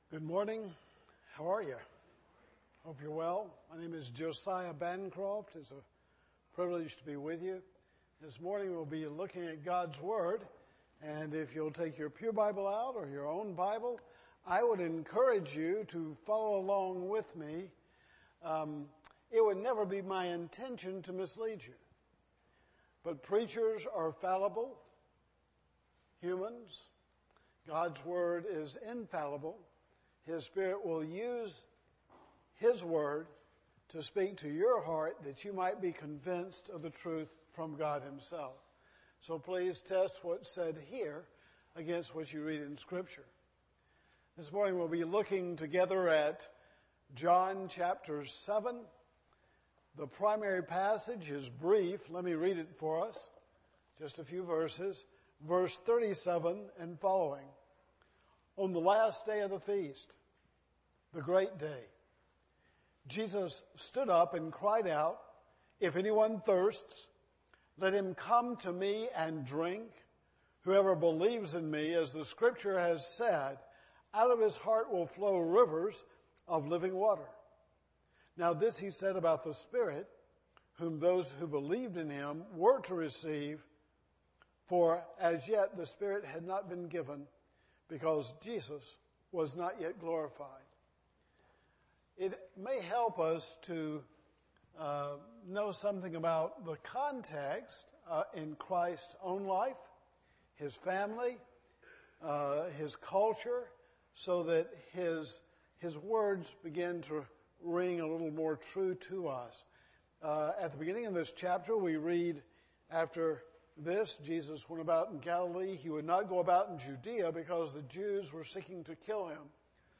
Good morning. How are you? Hope you're well. My name is Josiah Bancroft. It's a privilege to be with you. This morning we'll be looking at God's Word. And if you'll take your Pew Bible out or your own Bible, I would encourage you to follow along with me. It would never be my intention to mislead you. But preachers are fallible humans. God's Word is infallible. His Spirit will use His Word to speak to your heart that you might be convinced of the truth from God Himself. So please test what's said here against what you read in Scripture. This morning we'll be looking together at John chapter 7. The primary passage is brief. Let me read it for us. Just a few verses. Verse 37 and following. On the last day of the feast, the great day, Jesus stood up and cried out, "If anyone thirsts, let him come to me and drink. Whoever believes in me, as the Scripture has said, out of his heart will flow rivers of living water." Now this he said about the Spirit, whom those who believed in him were to receive, for as yet the Spirit had not been given, because Jesus was not yet glorified. It may help us to know something about the context in Christ's own life, His family, His culture, so that His words begin to ring a little more true to us. At the beginning of this chapter, we read, after this, Jesus went about in Galilee. He would not go about in Judea because the Jews were seeking to kill him.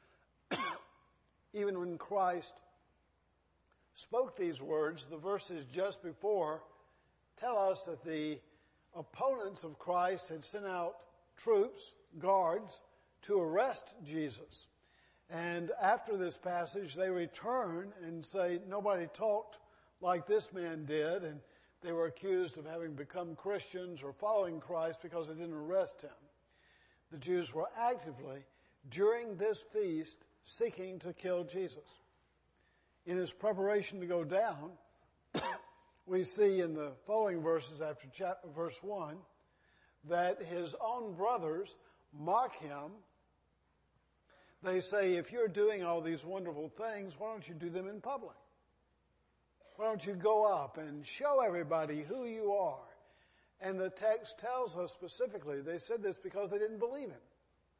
Even when Christ spoke these words, the verses just before tell us that the opponents of Christ had sent out troops, guards, to arrest Jesus. And after this passage, they return and say, nobody talked like this man did, and they were accused of having become Christians or following Christ because they didn't arrest him. The Jews were actively, during this feast, seeking to kill Jesus. In his preparation to go down, we see in the following verses after verse 1 that his own brothers mock him. They say, if you're doing all these wonderful things, why don't you do them in public? Why don't you go up and show everybody who you are? And the text tells us specifically, they said this because they didn't believe him.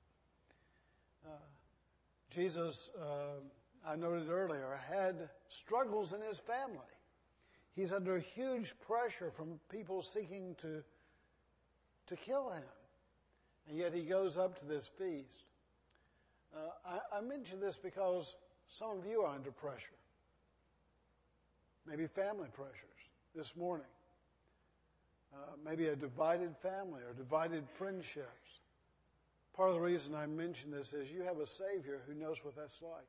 Jesus, I noted earlier, had struggles in his family. He's under huge pressure from people seeking to kill him. And yet he goes up to this feast. I mention this because some of you are under pressure. Maybe family pressures this morning. Maybe a divided family or divided friendships. Part of the reason I mention this is you have a Savior who knows what that's like.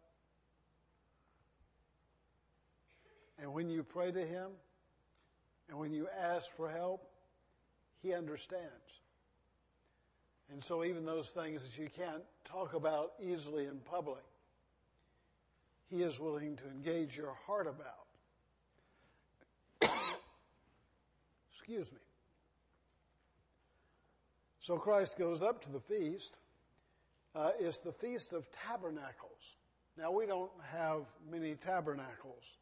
And when you pray to Him and when you ask for help, He understands. And so even those things that you can't talk about easily in public, He is willing to engage your heart about. Excuse me. So Christ goes up to the feast. It's the Feast of Tabernacles. Now, we don't have many tabernacles.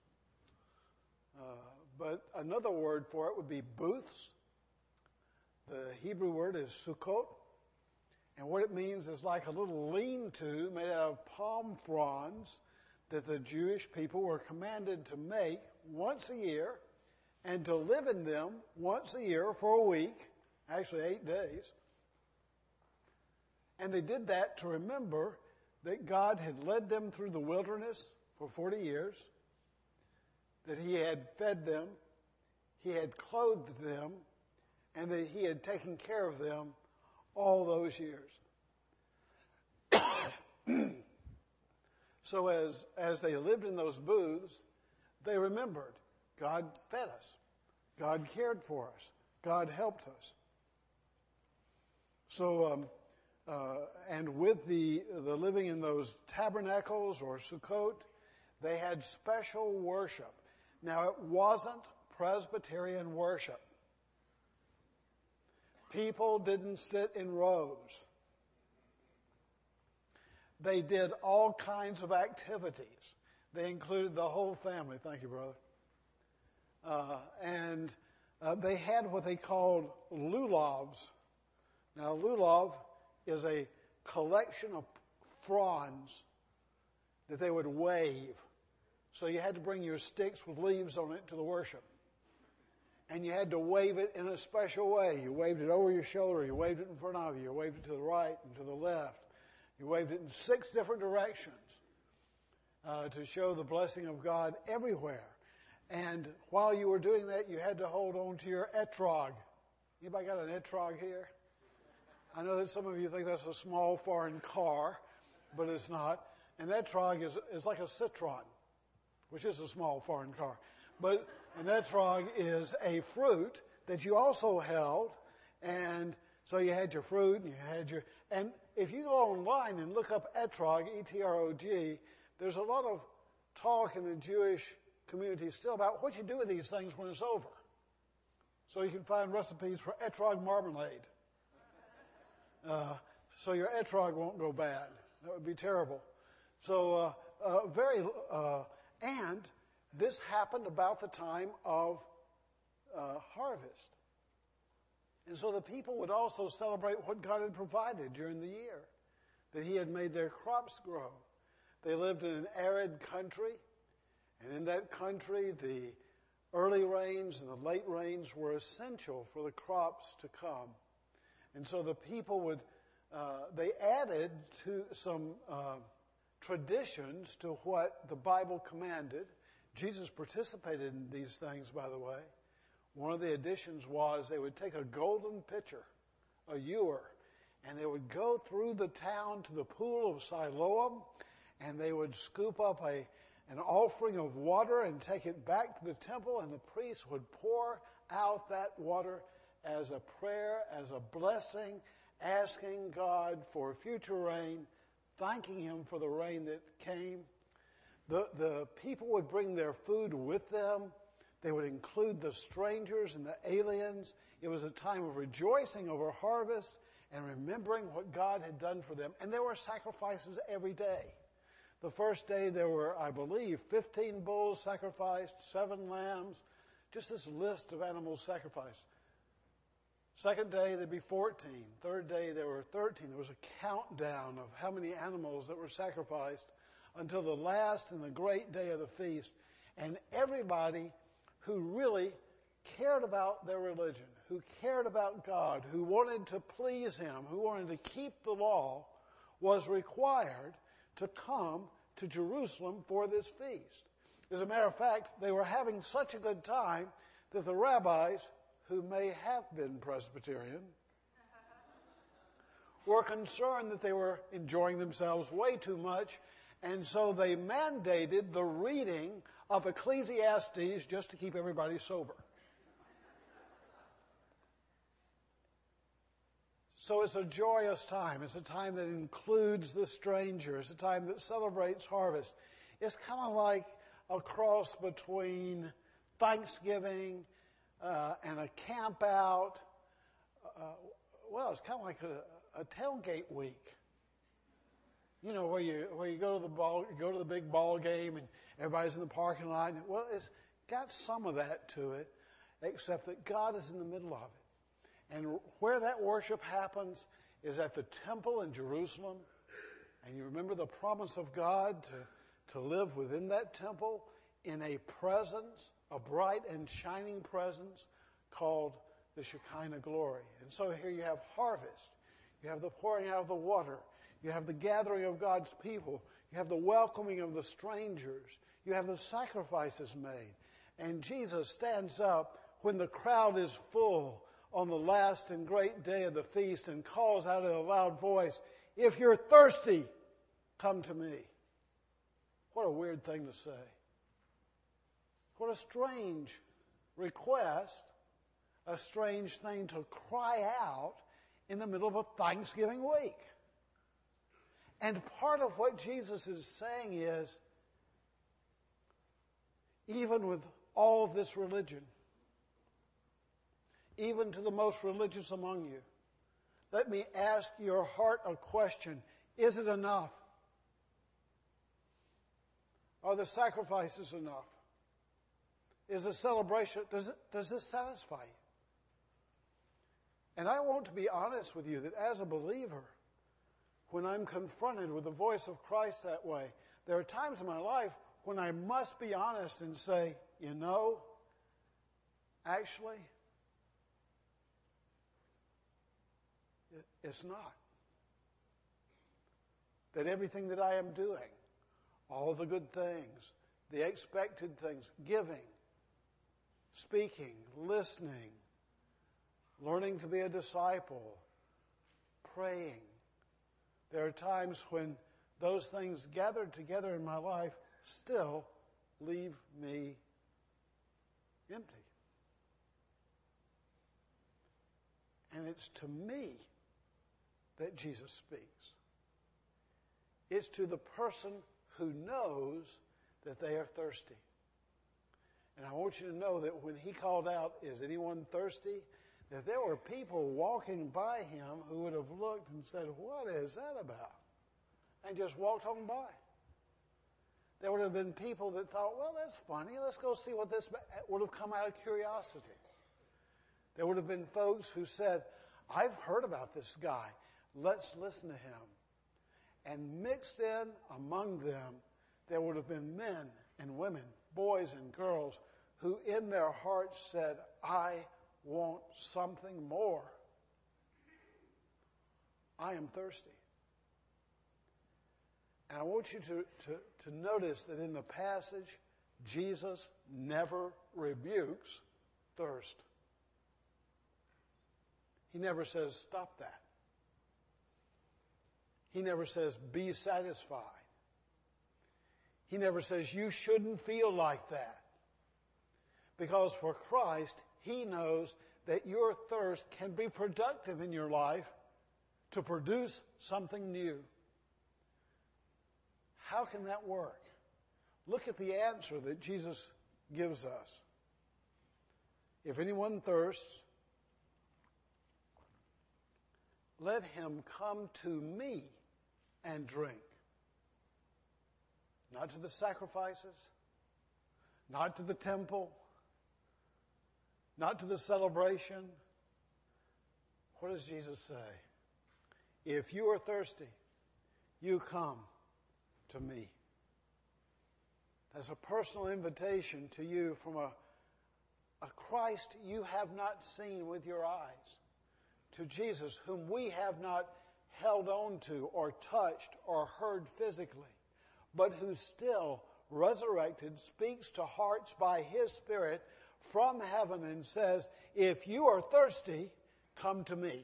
But another word for it would be booths. The Hebrew word is sukkot. And what it means is like a little lean-to made out of palm fronds that the Jewish people were commanded to make once a year and to live in them once a year for a week, actually 8 days. And they did that to remember that God had led them through the wilderness for 40 years, that He had fed them, He had clothed them, and that He had taken care of them all those years. So as they lived in those booths, they remembered God fed us, God cared for us, God helped us. So and with the living in those tabernacles or Sukkot, they had special worship. Now, it wasn't Presbyterian worship. People didn't sit in rows. They did all kinds of activities. They included the whole family. Thank you, brother. And they had what they called lulavs. Now, lulav is a collection of fronds that they would wave. So you had to bring your sticks with leaves on it to the worship. And you had to wave it in a special way. You waved it over your shoulder. You waved it in front of you. You waved it to the right and to the left. You waved it in 6 different directions to show the blessing of God everywhere. And while you were doing that, you had to hold on to your etrog. Anybody got an etrog here? I know that some of you think that's a small foreign car, but it's not. An etrog is like a citron, which is a small foreign car. But an etrog is a fruit that you also held, and so you had your fruit, and you had your... And if you go online and look up etrog, E-T-R-O-G, there's a lot of talk in the Jewish community still about what you do with these things when it's over. So you can find recipes for etrog marmalade. So your etrog won't go bad. That would be terrible. So and this happened about the time of harvest. And so the people would also celebrate what God had provided during the year, that He had made their crops grow. They lived in an arid country, and in that country the early rains and the late rains were essential for the crops to come. And so the people would, they added to some traditions to what the Bible commanded. Jesus participated in these things, by the way. One of the additions was they would take a golden pitcher, a ewer, and they would go through the town to the pool of Siloam, and they would scoop up an offering of water and take it back to the temple, and the priest would pour out that water as a prayer, as a blessing, asking God for future rain, thanking Him for the rain that came. The people would bring their food with them. They would include the strangers and the aliens. It was a time of rejoicing over harvest and remembering what God had done for them. And there were sacrifices every day. The first day there were, I believe, 15 bulls sacrificed, 7 lambs, just this list of animals sacrificed. Second day there'd be 14. Third day there were 13. There was a countdown of how many animals that were sacrificed until the last and the great day of the feast. And everybody who really cared about their religion, who cared about God, who wanted to please Him, who wanted to keep the law, was required to come to Jerusalem for this feast. As a matter of fact, they were having such a good time that the rabbis, who may have been Presbyterian, were concerned that they were enjoying themselves way too much, and so they mandated the reading of Ecclesiastes just to keep everybody sober. So it's a joyous time. It's a time that includes the stranger. It's a time that celebrates harvest. It's kind of like a cross between Thanksgiving and a camp out. Well, it's kind of like a tailgate week. You know, where you go to the big ball game and everybody's in the parking lot. Well, it's got some of that to it, except that God is in the middle of it. And where that worship happens is at the temple in Jerusalem. And you remember the promise of God to live within that temple in a presence, a bright and shining presence called the Shekinah glory. And so here you have harvest. You have the pouring out of the water. You have the gathering of God's people. You have the welcoming of the strangers. You have the sacrifices made. And Jesus stands up when the crowd is full on the last and great day of the feast and calls out in a loud voice, "If you're thirsty, come to me." What a weird thing to say. What a strange request, a strange thing to cry out in the middle of a Thanksgiving week. And part of what Jesus is saying is, even with all of this religion, even to the most religious among you, let me ask your heart a question. Is it enough? Are the sacrifices enough? Is the celebration, does this satisfy you? And I want to be honest with you that as a believer, when I'm confronted with the voice of Christ that way, there are times in my life when I must be honest and say, you know, actually, it's not. That everything that I am doing, all the good things, the expected things, giving, speaking, listening, learning to be a disciple, praying. There are times when those things gathered together in my life still leave me empty. And it's to me that Jesus speaks. It's to the person who knows that they are thirsty. And I want you to know that when he called out, is anyone thirsty? That there were people walking by him who would have looked and said, what is that about? And just walked on by. There would have been people that thought, well, that's funny. Let's go see what this would have come out of curiosity. There would have been folks who said, I've heard about this guy. Let's listen to him. And mixed in among them, there would have been men and women, boys and girls, who in their hearts said, I want something more. I am thirsty. And I want you to notice that in the passage, Jesus never rebukes thirst. He never says, stop that. He never says, be satisfied. He never says, you shouldn't feel like that. Because for Christ, he knows that your thirst can be productive in your life to produce something new. How can that work? Look at the answer that Jesus gives us. If anyone thirsts, let him come to me and drink. Not to the sacrifices, not to the temple, not to the celebration. What does Jesus say? If you are thirsty, you come to me. That's a personal invitation to you from a Christ you have not seen with your eyes, to Jesus whom we have not held on to or touched or heard physically, but who still, resurrected, speaks to hearts by his Spirit from heaven and says, if you are thirsty, come to me.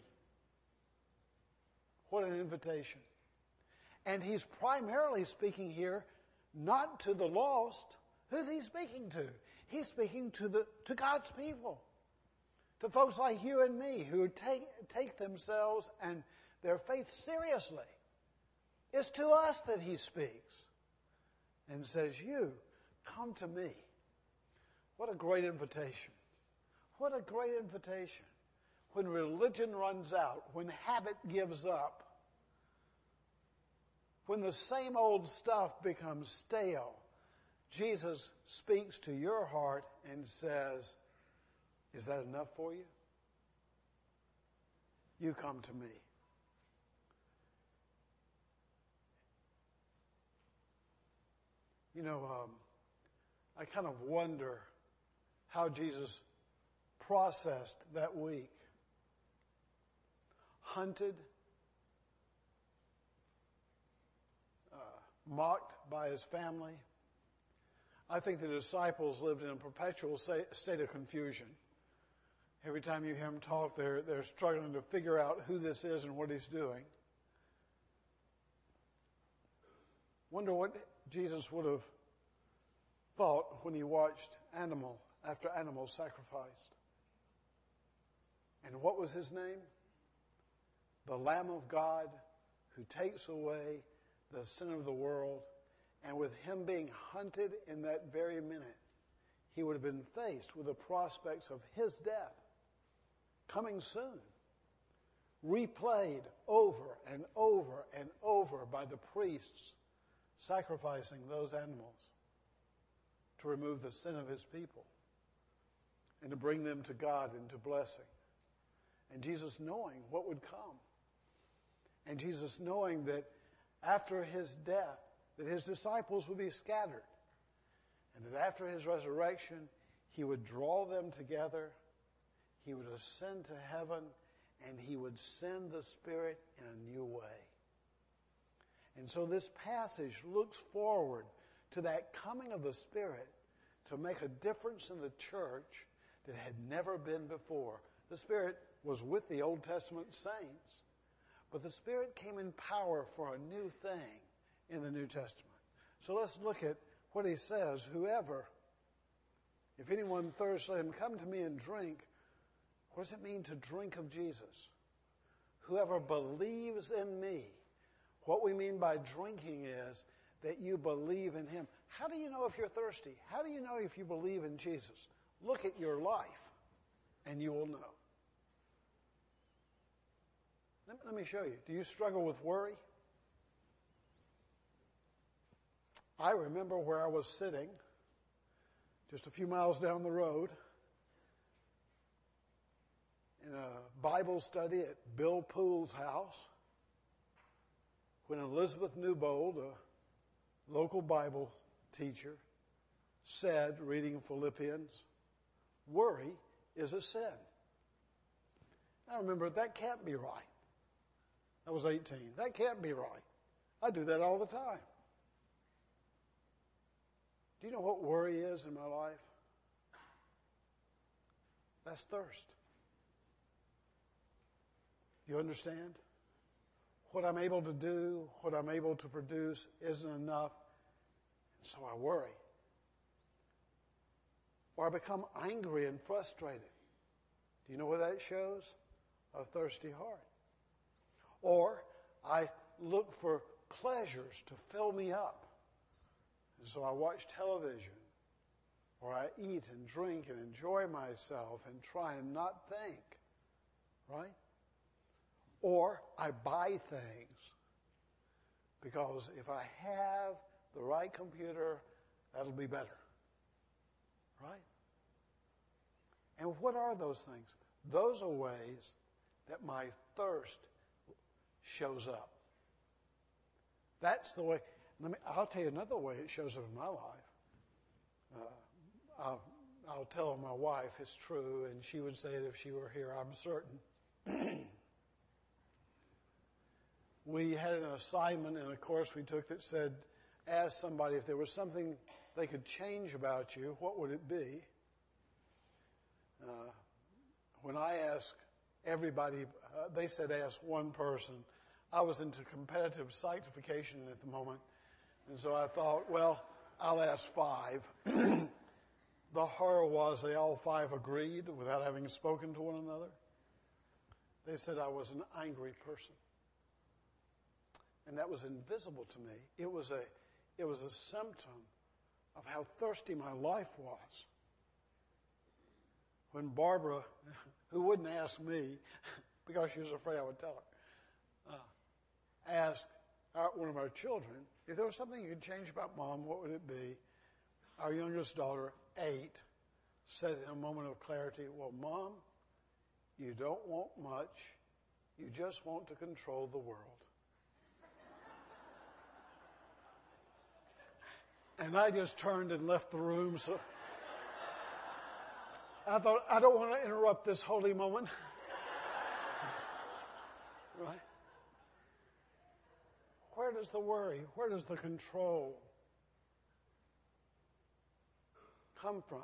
What an invitation. And he's primarily speaking here not to the lost. Who's he speaking to? He's speaking to God's people. To folks like you and me who take themselves and their faith seriously. It's to us that he speaks and says, you, come to me. What a great invitation. What a great invitation. When religion runs out, when habit gives up, when the same old stuff becomes stale, Jesus speaks to your heart and says, is that enough for you? You come to me. You know, I kind of wonder how Jesus processed that week. Hunted, mocked by his family. I think the disciples lived in a perpetual state of confusion. Every time you hear them talk, they're struggling to figure out who this is and what he's doing. Wonder what Jesus would have thought when he watched animal after animal sacrificed. And what was his name? The Lamb of God who takes away the sin of the world, and with him being hunted in that very minute, he would have been faced with the prospects of his death coming soon, replayed over and over and over by the priests sacrificing those animals to remove the sin of his people and to bring them to God into blessing. And Jesus knowing what would come. And Jesus knowing that after his death, that his disciples would be scattered. And that after his resurrection, he would draw them together, he would ascend to heaven, and he would send the Spirit in a new way. And so this passage looks forward to that coming of the Spirit to make a difference in the church that had never been before. The Spirit was with the Old Testament saints, but the Spirit came in power for a new thing in the New Testament. So let's look at what he says. Whoever, if anyone thirsts, let him come to me and drink. What does it mean to drink of Jesus? Whoever believes in me. What we mean by drinking is that you believe in him. How do you know if you're thirsty? How do you know if you believe in Jesus? Look at your life, and you will know. Let me show you. Do you struggle with worry? I remember where I was sitting just a few miles down the road in a Bible study at Bill Poole's house when Elizabeth Newbold, a local Bible teacher, said, reading Philippians, worry is a sin. I remember that can't be right. I was 18. That can't be right. I do that all the time. Do you know what worry is in my life? That's thirst. Do you understand? What I'm able to do, what I'm able to produce isn't enough, and so I worry. Or I become angry and frustrated. Do you know what that shows? A thirsty heart. Or I look for pleasures to fill me up. And so I watch television, or I eat and drink and enjoy myself and try and not think, right? Or I buy things because if I have the right computer, that'll be better, right? And what are those things? Those are ways that my thirst shows up. That's the way. I'll tell you another way it shows up in my life. I'll tell my wife it's true, and she would say it if she were here, I'm certain. We had an assignment in a course we took that said, ask somebody if there was something they could change about you, what would it be? When I asked everybody, they said ask one person. I was into competitive sanctification at the moment, and so I thought, well, I'll ask 5. The horror was they all 5 agreed without having spoken to one another. They said I was an angry person. And that was invisible to me. It was a symptom of how thirsty my life was. When Barbara, who wouldn't ask me because she was afraid I would tell her, asked one of our children, if there was something you could change about Mom, what would it be? Our youngest daughter, 8, said in a moment of clarity, well, Mom, you don't want much. You just want to control the world. And I just turned and left the room. So I thought, I don't want to interrupt this holy moment. Right? Where does the worry, where does the control come from?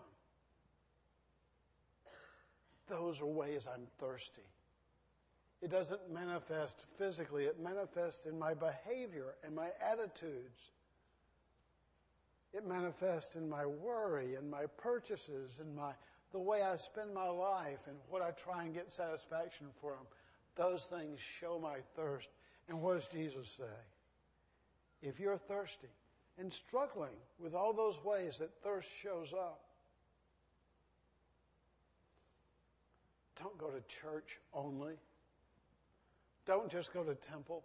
Those are ways I'm thirsty. It doesn't manifest physically. It manifests in my behavior and my attitudes. It manifests in my worry and my purchases and the way I spend my life and what I try and get satisfaction from. Those things show my thirst. And what does Jesus say? if you're thirsty and struggling with all those ways that thirst shows up, don't go to church only. Don't just go to temple.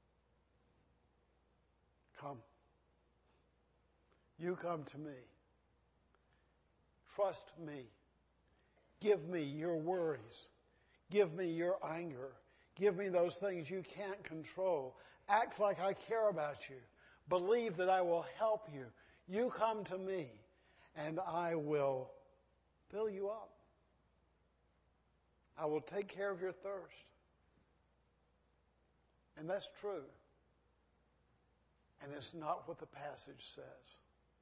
Come. You come to me. Trust me. Give me your worries. Give me your anger. Give me those things you can't control. Act like I care about you. Believe that I will help you. You come to me, and I will fill you up. I will take care of your thirst. And that's true. And it's not what the passage says.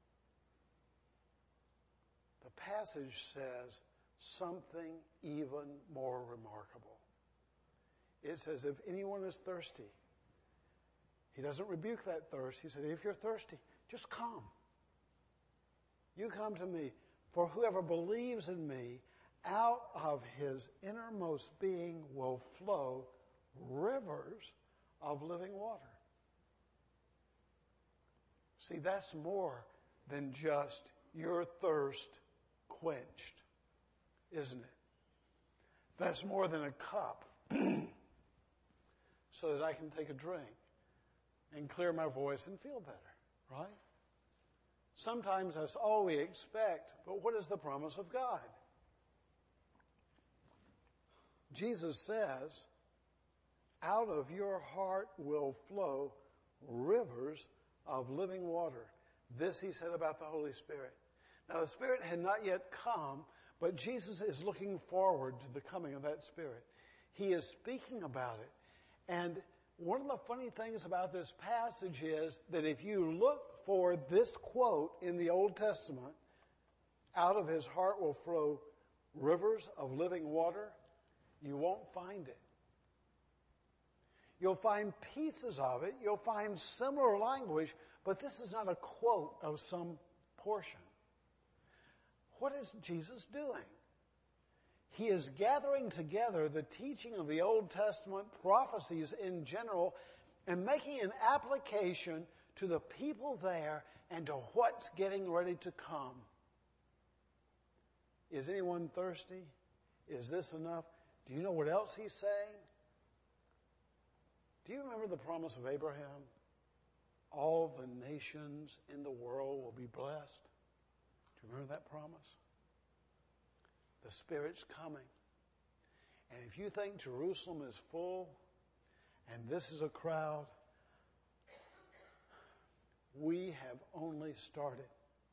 The passage says something even more remarkable. It says, if anyone is thirsty, he doesn't rebuke that thirst. He said, if you're thirsty, just come. You come to me. For whoever believes in me, out of his innermost being will flow rivers of living water. See, that's more than just your thirst quenched, isn't it? That's more than a cup so that I can take a drink and clear my voice and feel better, right? Sometimes that's all we expect, but what is the promise of God? Jesus says, out of your heart will flow rivers of living water. This he said about the Holy Spirit. Now the Spirit had not yet come, but Jesus is looking forward to the coming of that Spirit. He is speaking about it. And one of the funny things about this passage is that if you look for this quote in the Old Testament, out of his heart will flow rivers of living water, you won't find it. You'll find pieces of it. You'll find similar language, but this is not a quote of some portion. What is Jesus doing? He is gathering together the teaching of the Old Testament, prophecies in general, and making an application to the people there and to what's getting ready to come. Is anyone thirsty? Is this enough? Do you know what else he's saying? Do you remember the promise of Abraham? All the nations in the world will be blessed. Do you remember that promise? The Spirit's coming. And if you think Jerusalem is full and this is a crowd, we have only started.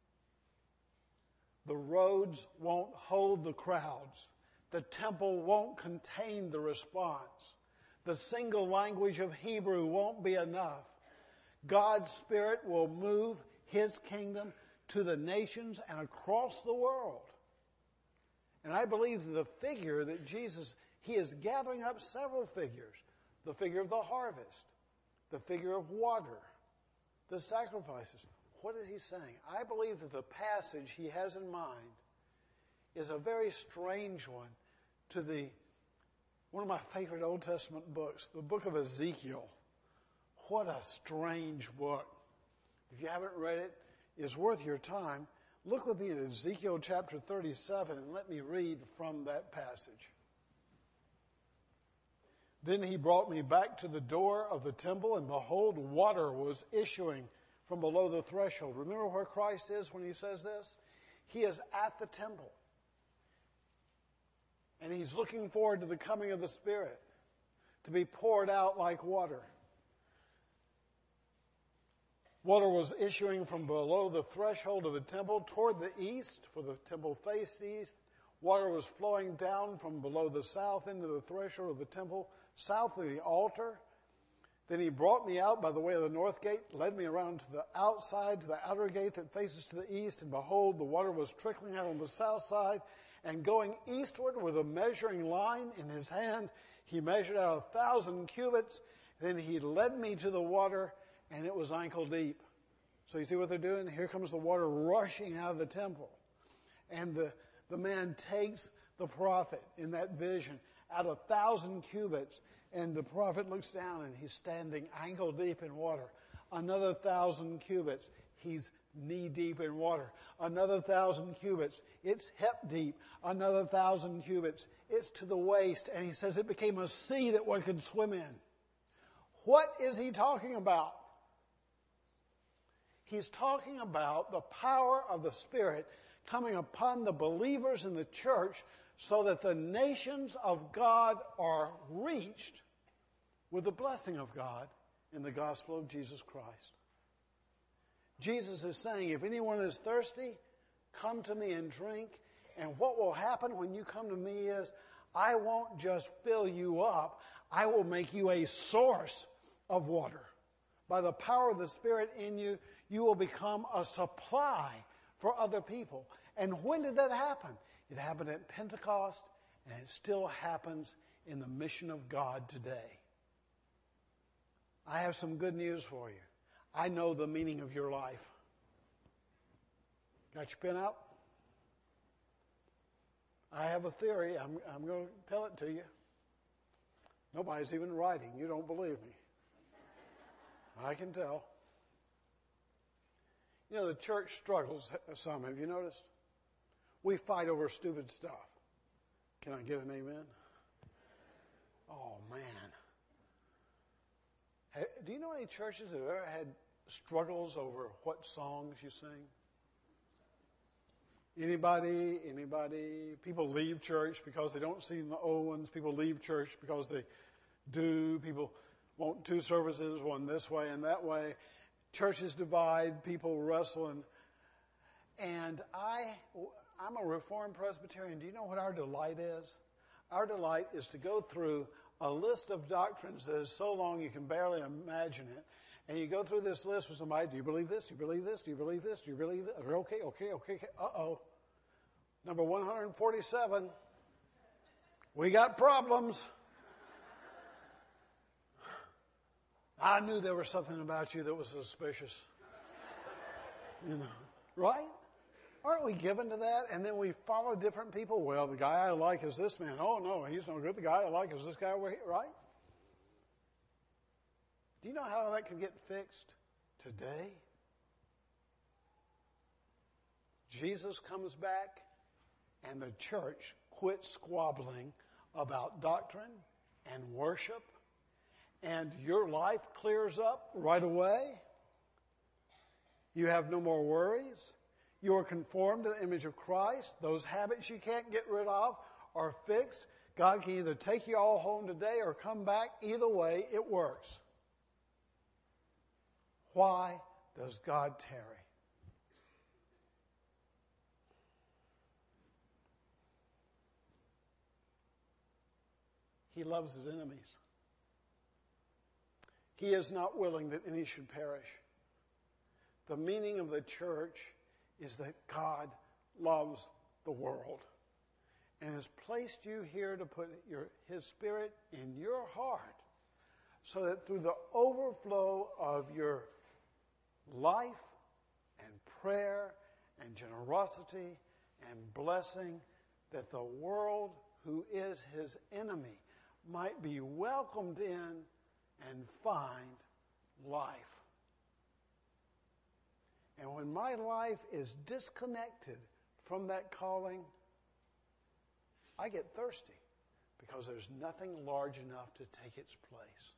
The roads won't hold the crowds. The temple won't contain the response. The single language of Hebrew won't be enough. God's Spirit will move His kingdom to the nations and across the world. And I believe the figure that Jesus, He is gathering up several figures. The figure of the harvest, the figure of water, the sacrifices. What is He saying? I believe that the passage He has in mind is a very strange one to one of my favorite Old Testament books, the book of Ezekiel. What a strange book. If you haven't read it, it's worth your time. Look with me at Ezekiel chapter 37 and let me read from that passage. Then he brought me back to the door of the temple, and behold, water was issuing from below the threshold. Remember where Christ is when he says this? He is at the temple. And he's looking forward to the coming of the Spirit to be poured out like water. Water was issuing from below the threshold of the temple toward the east, for the temple faced east. Water was flowing down from below the south into the threshold of the temple, south of the altar. Then he brought me out by the way of the north gate, led me around to the outside, to the outer gate that faces to the east, and behold, the water was trickling out on the south side, and going eastward with a measuring line in his hand, he measured out 1,000 cubits. Then he led me to the water, and it was ankle deep. So you see what they're doing? Here comes the water rushing out of the temple. And the man takes the prophet in that vision out 1,000 cubits, and the prophet looks down, and he's standing ankle deep in water. Another 1,000 cubits, he's knee deep in water. Another 1,000 cubits, it's hip deep. Another 1,000 cubits, it's to the waist. And he says it became a sea that one could swim in. What is he talking about? He's talking about the power of the Spirit coming upon the believers in the church so that the nations of God are reached with the blessing of God in the gospel of Jesus Christ. Jesus is saying, if anyone is thirsty, come to me and drink. And what will happen when you come to me is, I won't just fill you up, I will make you a source of water. By the power of the Spirit in you, you will become a supply for other people. And when did that happen? It happened at Pentecost, and it still happens in the mission of God today. I have some good news for you. I know the meaning of your life. Got your pen out? I have a theory. I'm going to tell it to you. Nobody's even writing. You don't believe me. I can tell. You know, the church struggles some. Have you noticed? We fight over stupid stuff. Can I get an amen? Oh, man. Do you know any churches that have ever had struggles over what songs you sing? Anybody? People leave church because they don't see the old ones. People leave church because they do. People want two services, one this way and that way. Churches divide. People wrestle. And I'm a Reformed Presbyterian. Do you know what our delight is? Our delight is to go through a list of doctrines that is so long you can barely imagine it. And you go through this list with somebody, do you believe this? Do you believe this? Do you believe this? Do you believe this? Okay. Uh-oh. Number 147. We got problems. I knew there was something about you that was suspicious. You know, right? Aren't we given to that? And then we follow different people. Well, the guy I like is this man. Oh, no, he's no good. The guy I like is this guy over here, right? Do you know how that could get fixed today? Jesus comes back and the church quits squabbling about doctrine and worship, and your life clears up right away. You have no more worries. You are conformed to the image of Christ. Those habits you can't get rid of are fixed. God can either take you all home today or come back. Either way, it works. Why does God tarry? He loves his enemies. He is not willing that any should perish. The meaning of the church is that God loves the world and has placed you here to put his Spirit in your heart so that through the overflow of your life and prayer and generosity and blessing, that the world who is his enemy might be welcomed in and find life. And when my life is disconnected from that calling, I get thirsty because there's nothing large enough to take its place.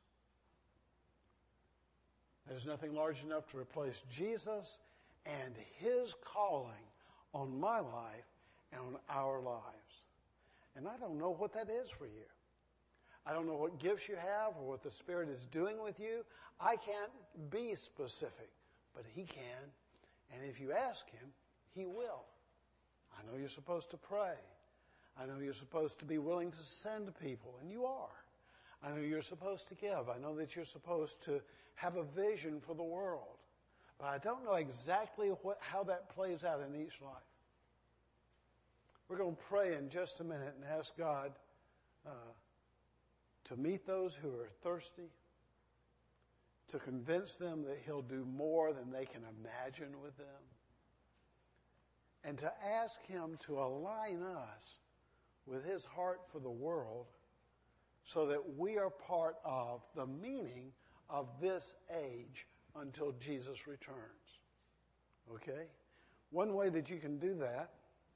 There's nothing large enough to replace Jesus and his calling on my life and on our lives. And I don't know what that is for you. I don't know what gifts you have or what the Spirit is doing with you. I can't be specific, but he can. And if you ask him, he will. I know you're supposed to pray. I know you're supposed to be willing to send people, and you are. I know you're supposed to give. I know that you're supposed to have a vision for the world. But I don't know exactly how that plays out in each life. We're going to pray in just a minute and ask God to meet those who are thirsty, to convince them that he'll do more than they can imagine with them, and to ask him to align us with his heart for the world so that we are part of the meaning of this age until Jesus returns. Okay? One way that you can do that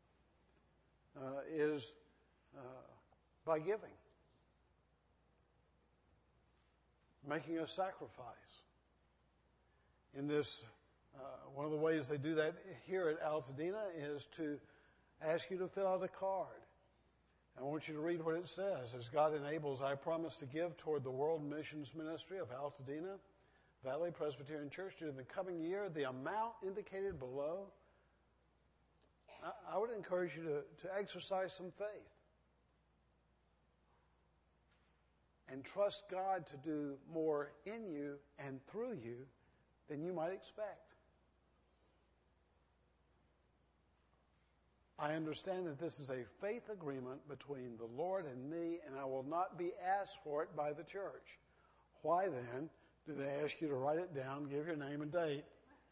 is by giving, making a sacrifice. In this, one of the ways they do that here at Altadena is to ask you to fill out a card. I want you to read what it says. As God enables, I promise to give toward the World Missions Ministry of Altadena Valley Presbyterian Church during the coming year the amount indicated below. I would encourage you to exercise some faith and trust God to do more in you and through you than you might expect. I understand that this is a faith agreement between the Lord and me, and I will not be asked for it by the church. Why then do they ask you to write it down, give your name and date?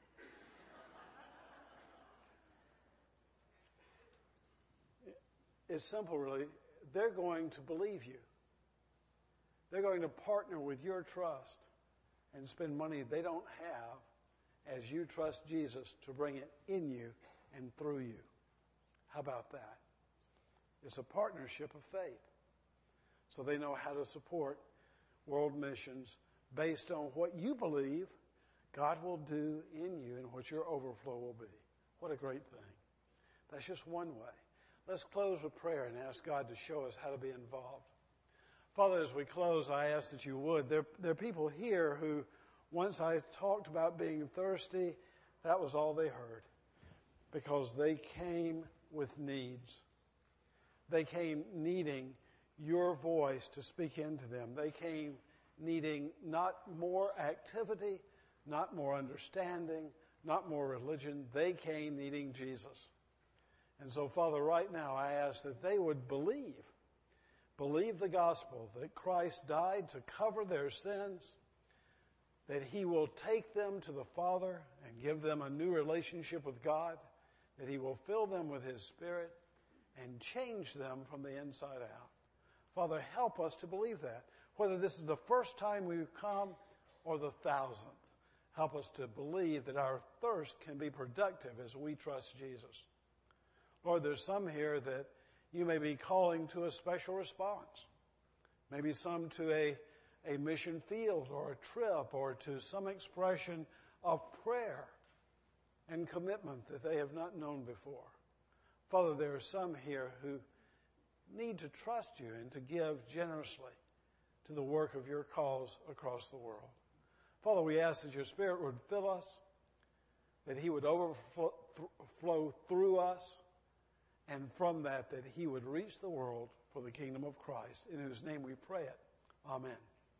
It's simple, really. They're going to believe you. They're going to partner with your trust and spend money they don't have as you trust Jesus to bring it in you and through you. How about that? It's a partnership of faith. So they know how to support world missions based on what you believe God will do in you and what your overflow will be. What a great thing. That's just one way. Let's close with prayer and ask God to show us how to be involved. Father, as we close, I ask that you would. There are people here who, once I talked about being thirsty, that was all they heard. Because they came with needs. They came needing your voice to speak into them. They came needing not more activity, not more understanding, not more religion. They came needing Jesus. And so, Father, right now I ask that they would believe the gospel, that Christ died to cover their sins, that he will take them to the Father and give them a new relationship with God, that he will fill them with his Spirit and change them from the inside out. Father, help us to believe that. Whether this is the first time we've come or the 1,000th, help us to believe that our thirst can be productive as we trust Jesus. Lord, there's some here that you may be calling to a special response. Maybe some to a mission field or a trip or to some expression of prayer and commitment that they have not known before. Father, there are some here who need to trust you and to give generously to the work of your cause across the world. Father, we ask that your Spirit would fill us, that he would overflow through us, and from that he would reach the world for the kingdom of Christ, in whose name we pray it. Amen.